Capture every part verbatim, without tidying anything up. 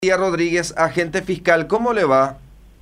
María Rodríguez, agente fiscal, ¿cómo le va?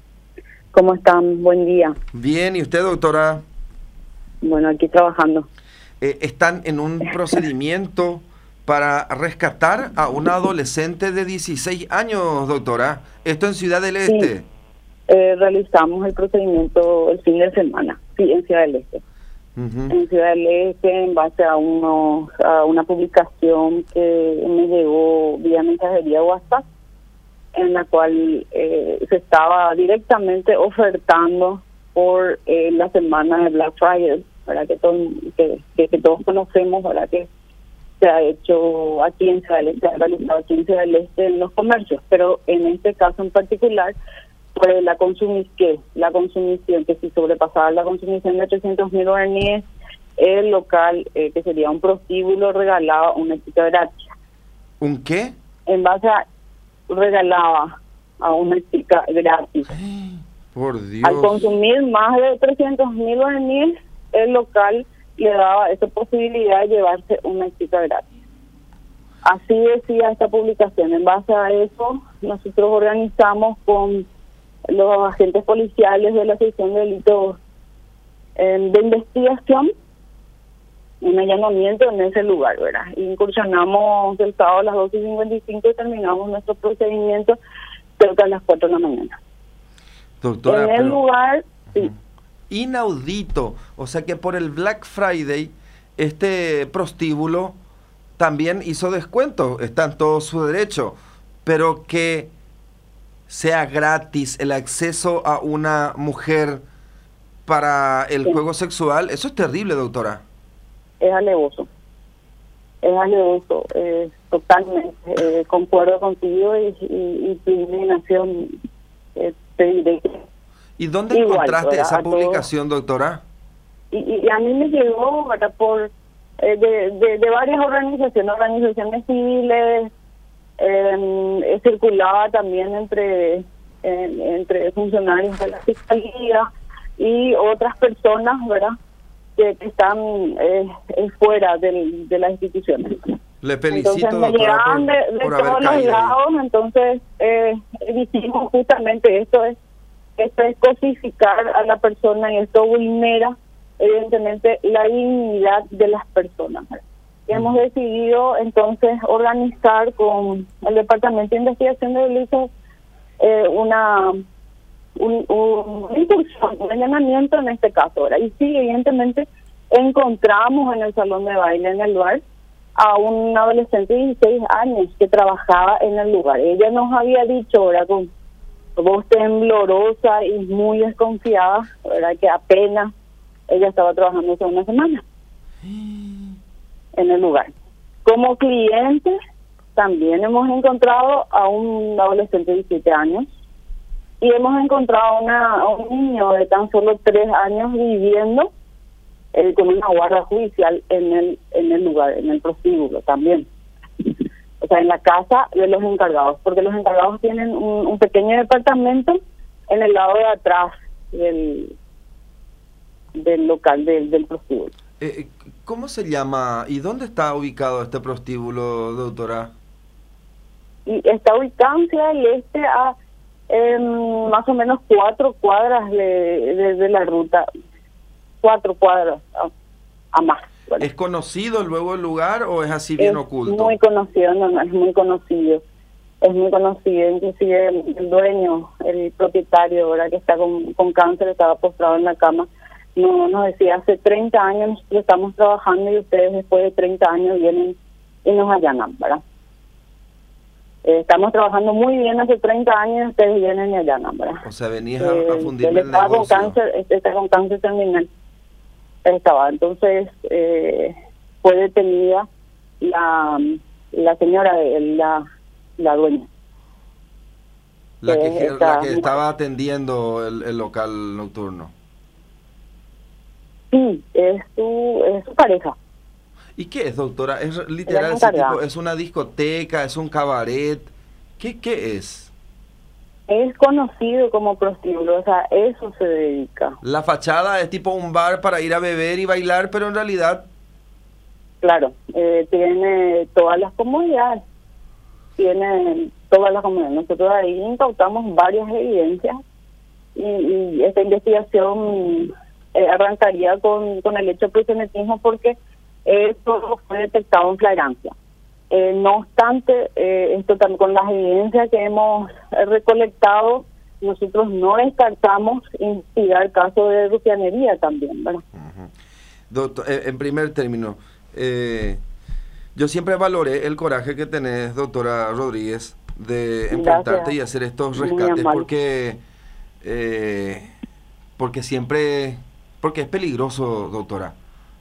¿Cómo están? Buen día. Bien, ¿y usted, doctora? Bueno, aquí trabajando. Eh, están en un procedimiento para rescatar a una adolescente de dieciséis años, doctora. Esto en Ciudad del Sí, Este. eh, realizamos el procedimiento el fin de semana, sí, en Ciudad del Este. Ujú. En Ciudad del Este, en base a, unos, a una publicación que me llegó vía mensajería WhatsApp, en la cual eh, se estaba directamente ofertando por eh, la semana de Black Friday, ¿verdad? Que, todo, que, que, que todos conocemos, ¿verdad? Que se ha hecho aquí en Ciudad del Este, se ha realizado aquí en Ciudad del Este en los comercios, pero en este caso en particular fue la consumición, que la consumición, que si sobrepasaba la consumición de trescientos mil guaraníes, el local, eh, que sería un prostíbulo, regalaba una chica gratis. ¿Un qué? En base a regalaba a una chica gratis. Por Dios. Al consumir más de trescientos mil guaraníes, el local le daba esa posibilidad de llevarse una chica gratis. Así decía esta publicación. En base a eso, nosotros organizamos con los agentes policiales de la sección de delitos eh, de investigación un allanamiento en ese lugar, ¿verdad? Incursionamos el sábado a las doce y cincuenta y cinco y terminamos nuestro procedimiento cerca de las cuatro de la mañana. Doctora, en el pero lugar, sí. Inaudito. O sea que por el Black Friday, este prostíbulo también hizo descuento. Está en todo su derecho. Pero que sea gratis el acceso a una mujer para el Sí. juego sexual, eso es terrible, doctora. Es alevoso. Es alevoso. Eh, totalmente. Eh, concuerdo contigo y, y, y tu indignación. Eh, te diré que ¿Y dónde igual, encontraste ¿verdad? esa A publicación, doctora? Y, y a mí me llegó, ¿verdad? Por eh, de, de, de varias organizaciones, organizaciones civiles, eh, circulaba también entre eh, entre funcionarios de la fiscalía y otras personas, ¿verdad? Que, que están eh, eh, fuera del, de las instituciones. Le felicito, Entonces me doctora, llegaban por, de, de por haber todos los caído ahí. lados, entonces eh, dijimos justamente esto es esto es cosificar a la persona y esto vulnera evidentemente la dignidad de las personas. Y hemos decidido entonces organizar con el Departamento de Investigación de Delitos eh, una un, un, una incursión, un allanamiento en este caso, ¿verdad? Y sí, evidentemente encontramos en el salón de baile, en el bar, a un adolescente de dieciséis años que trabajaba en el lugar. Ella nos había dicho, ¿verdad? Con voz temblorosa y muy desconfiada, ¿verdad? Que apenas ella estaba trabajando hace una semana en el lugar. Como cliente también hemos encontrado a un adolescente de diecisiete años y hemos encontrado una, a un niño de tan solo tres años viviendo eh, con una guarda judicial en el en el lugar, en el prostíbulo también. O sea, en la casa de los encargados, porque los encargados tienen un, un pequeño departamento en el lado de atrás del del local, del, del prostíbulo. Eh, ¿Cómo se llama y dónde está ubicado este prostíbulo, doctora? Y está ubicado en Ciudad del Este a eh, más o menos cuatro cuadras de, de, de la ruta, cuatro cuadras a, a más. ¿Verdad? ¿Es conocido luego el lugar o es así bien es oculto? Muy conocido, no, no, es muy conocido. Es muy conocido, inclusive el, el dueño, el propietario, ¿verdad? Que está con, con cáncer, estaba postrado en la cama. No, nos decía, hace treinta años nosotros estamos trabajando y ustedes después de treinta años vienen y nos allanan, ¿verdad? Eh, estamos trabajando muy bien hace treinta años y ustedes vienen y allanan, ¿verdad? O sea, venías Eh, a, a fundirme él el estaba con negocio. cáncer, este está con cáncer terminal. Estaba, entonces eh, fue detenida la la señora, la, la dueña. La que, Eh, la está- que estaba atendiendo el, el local nocturno. Sí, es su, es su pareja. ¿Y qué es, doctora? ¿Es literal Ella ese encargada. tipo? ¿Es una discoteca? ¿Es un cabaret? ¿Qué, qué es? Es conocido como prostíbulo, o sea, eso se dedica. La fachada es tipo un bar para ir a beber y bailar, pero en realidad... Claro, eh, tiene todas las comodidades. Tiene todas las comunidades. Nosotros ahí incautamos varias evidencias y, y esta investigación eh, arrancaría con, con el hecho de proxenetismo porque eso fue detectado en flagrancia. Eh, no obstante, eh, esto también con las evidencias que hemos eh, recolectado, nosotros no descartamos investigar casos de rufianería también, ¿verdad? Uh-huh. Doctor, eh, en primer término, eh, yo siempre valoré el coraje que tenés, doctora Rodríguez, de enfrentarte Gracias. y hacer estos rescates, porque eh, porque siempre, porque es peligroso, doctora.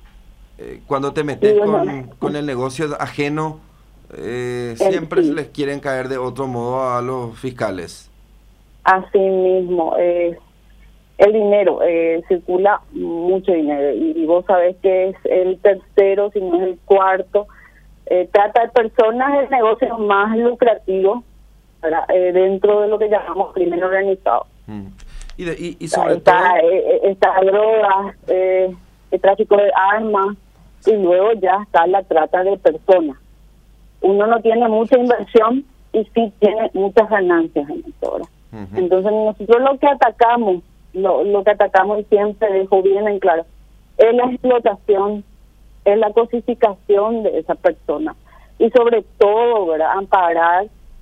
Eh, cuando te metes sí, con, no. con el negocio ajeno, eh, siempre sí. se les quieren caer de otro modo a los fiscales. Así mismo, eh, el dinero, eh, circula mucho dinero y, y vos sabés que es el tercero, si no es el cuarto. Eh, trata de personas es el negocio más lucrativo eh, dentro de lo que llamamos crimen organizado. Mm. Y, de, y, y sobre está, todo... Eh, está drogas, eh, el tráfico de armas y luego ya está la trata de personas. Uno no tiene mucha inversión y sí tiene muchas ganancias en esto, ¿verdad? Uh-huh. Entonces nosotros lo que atacamos, lo, lo que atacamos y siempre dejo bien en claro, es la explotación, es la cosificación de esa persona y sobre todo, ¿verdad?, amparar,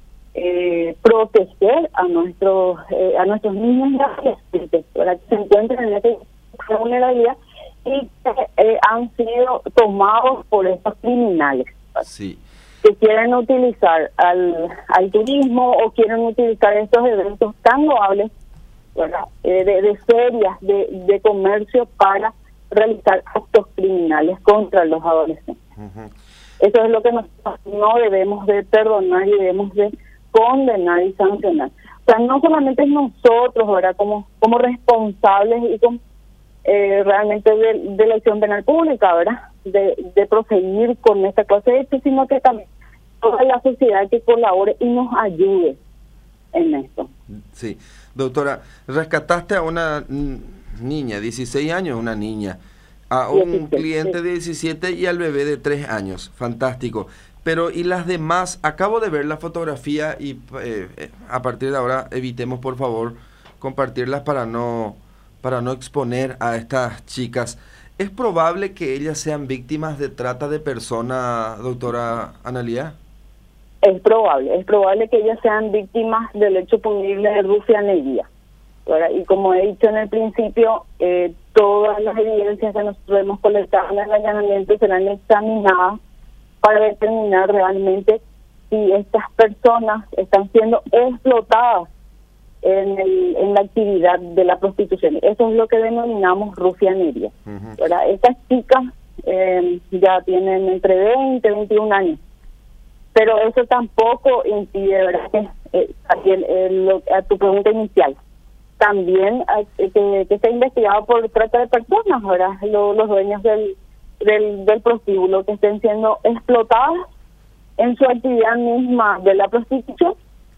eh, proteger a nuestros eh, a nuestros niños y adolescentes, ¿verdad?, que se encuentran en esta vulnerabilidad y que eh, han sido tomados por estos criminales, ¿verdad? Sí. Que quieren utilizar al, al turismo o quieren utilizar estos eventos tan loables, ¿verdad?, eh, de, de ferias, de, de comercio para realizar actos criminales contra los adolescentes. Uh-huh. Eso es lo que nosotros no debemos de perdonar y debemos de condenar y sancionar. O sea, no solamente es nosotros, ¿verdad?, como, como responsables y como eh, realmente de, de la acción penal pública, ¿verdad?, de, de proseguir con esta clase de hechos, sino que también toda la sociedad que colabore y nos ayude en esto. Sí, doctora, rescataste a una niña, dieciséis años, una niña, a un diecisiete, cliente sí. de diecisiete y al bebé de tres años, fantástico. Pero, ¿y las demás? Acabo de ver la fotografía y eh, a partir de ahora evitemos, por favor, compartirlas para no, para no exponer a estas chicas. ¿Es probable que ellas sean víctimas de trata de personas, doctora Analía? Es probable, es probable que ellas sean víctimas del hecho punible de rufianería, ¿verdad? Y como he dicho en el principio, eh, todas las evidencias que nosotros hemos colectado en el allanamiento serán examinadas para determinar realmente si estas personas están siendo explotadas en, el, en la actividad de la prostitución. Eso es lo que denominamos rufianería. Uh-huh. ¿Verdad? Estas chicas eh, ya tienen entre veinte y veintiún años, pero eso tampoco impide, ¿verdad?, que, eh, también, eh, lo, a tu pregunta inicial, también eh, que, que sea investigado por trata de personas, ¿verdad?, lo, los dueños del, del, del prostíbulo que estén siendo explotados en su actividad misma de la prostitución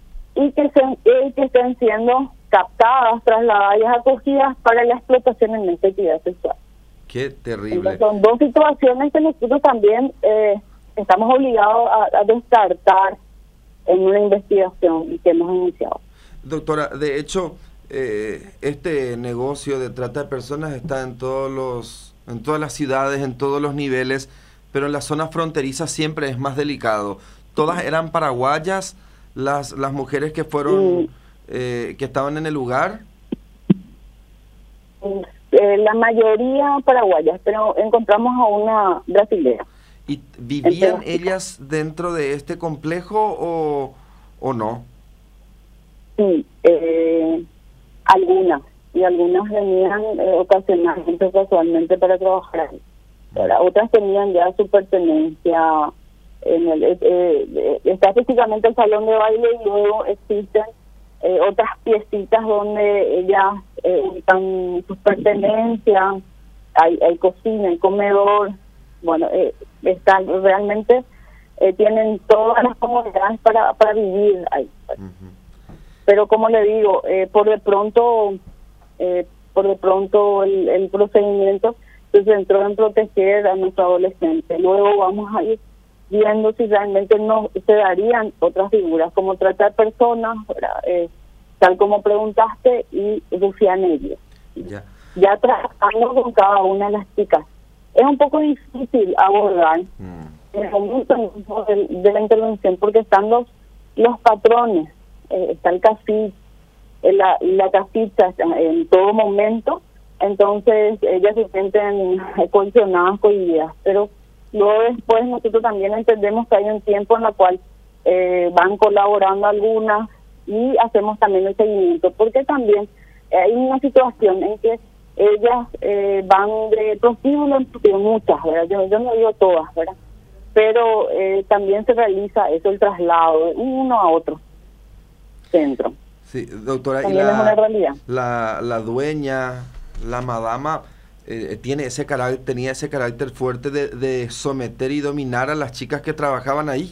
y que, se, eh, que estén siendo captadas, trasladadas y acogidas para la explotación en esta actividad sexual. Qué terrible. Entonces, son dos situaciones que nosotros también eh, estamos obligados a, a descartar en una investigación que hemos iniciado. Doctora, de hecho, eh, este negocio de trata de personas está en todos los, en todas las ciudades, en todos los niveles, pero en la zona fronteriza siempre es más delicado. ¿Todas eran paraguayas las las mujeres que fueron, mm. eh, que estaban en el lugar? Eh, la mayoría paraguayas, pero encontramos a una brasileña. ¿Y vivían Entonces, ellas dentro de este complejo o, o no? Sí, eh, algunas, y algunas venían eh, ocasionalmente, casualmente para trabajar ahí. Ahora, otras tenían ya su pertenencia en el, eh, eh, está físicamente el salón de baile y luego existen eh, otras piecitas donde ellas eh, están sus pertenencias, hay, hay cocina, hay comedor, bueno, eh, están realmente eh, tienen todas las comodidades para, para vivir ahí. Uh-huh. Pero como le digo, eh, por de pronto, eh, por de pronto el, el procedimiento se centró en proteger a nuestro adolescente. Luego vamos a ir viendo si realmente no se darían otras figuras, como tratar personas, eh, tal como preguntaste, y Rufián ellos. Ya. Ya trabajando con cada una de las chicas. Es un poco difícil abordar mm. en el momento mismo de, de la intervención, porque están los, los patrones, eh, está el cacique, eh, la, la casita en todo momento, entonces ellas se sienten coaccionadas, cohibidas, pero luego después nosotros también entendemos que hay un tiempo en el cual eh, van colaborando algunas y hacemos también el seguimiento, porque también hay una situación en que ellas eh, van de prostíbulo en prostíbulo, muchas, ¿verdad? Yo, yo no digo todas, ¿verdad? Pero eh, también se realiza eso, el traslado de uno a otro centro. Sí, doctora, también y la, es una realidad. La, la dueña, la madama, eh, tiene ese carácter, tenía ese carácter fuerte de, de someter y dominar a las chicas que trabajaban ahí.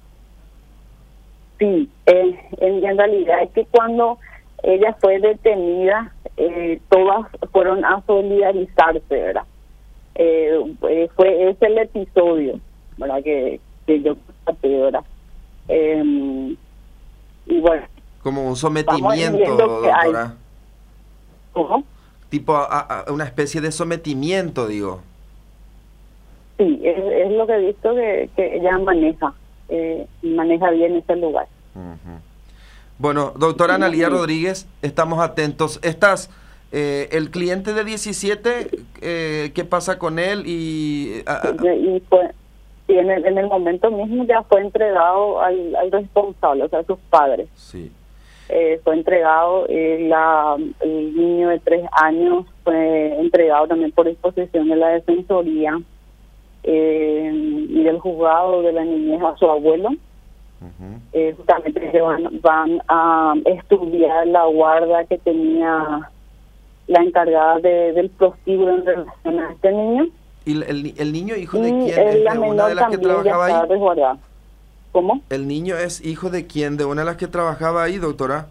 Sí, eh, en, en realidad es que cuando ella fue detenida, eh, todas fueron a solidarizarse, ¿verdad? Eh, eh, fue ese el episodio, ¿verdad? Que, que yo constaté, ¿verdad? Eh, y bueno. Como un sometimiento, doctora. ¿Cómo? Tipo a, a una especie de sometimiento, digo. Sí, es, es lo que he visto que, que ella maneja, eh, maneja bien ese lugar. Uh-huh. Bueno, doctora Analía Rodríguez, estamos atentos. Estás, eh, el cliente de diecisiete, eh, ¿qué pasa con él? Y, uh, y fue, y en, el, en el momento mismo ya fue entregado al, al responsable, o sea, a sus padres. Sí. Eh, fue entregado, eh, la, el niño de tres años fue entregado también por disposición de la Defensoría eh, y del juzgado de la niñez a su abuelo. Uh-huh. Eh, justamente que van, van a estudiar la guarda que tenía la encargada de, del prostíbulo en relación a este niño. ¿Y el, el, el niño hijo de y quién? ¿Es de una de las que trabajaba ahí? Resguardado. ¿Cómo? ¿El niño es hijo de quién? ¿De una de las que trabajaba ahí, doctora?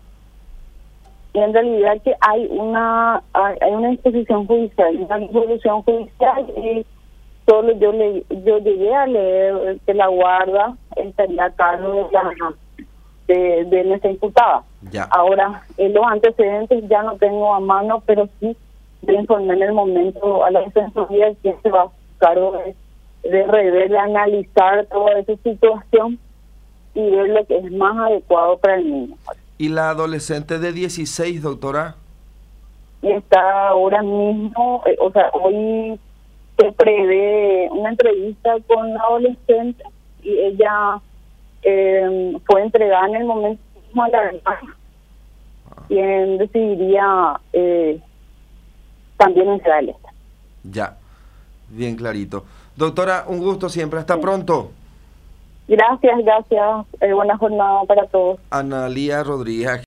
Y en realidad que hay una hay una disposición judicial, una resolución judicial y solo yo le yo llegué a leer que la guarda estaría a cargo de, la, de, de nuestra imputada. Ya. Ahora, en los antecedentes ya no tengo a mano, pero sí le informé en el momento a la Defensoría que se va a cargo de, de rever, de analizar toda esa situación y ver lo que es más adecuado para el niño. ¿Y la adolescente de dieciséis, doctora? Y está ahora mismo, eh, o sea, hoy se prevé una entrevista con la adolescente y ella eh, fue entregada en el momento mismo a la hermana, ah. quien decidiría eh, también entregarle esta. Ya, bien clarito. Doctora, un gusto siempre, hasta sí. pronto. Gracias, gracias. Eh, buena jornada para todos. Analía Rodríguez.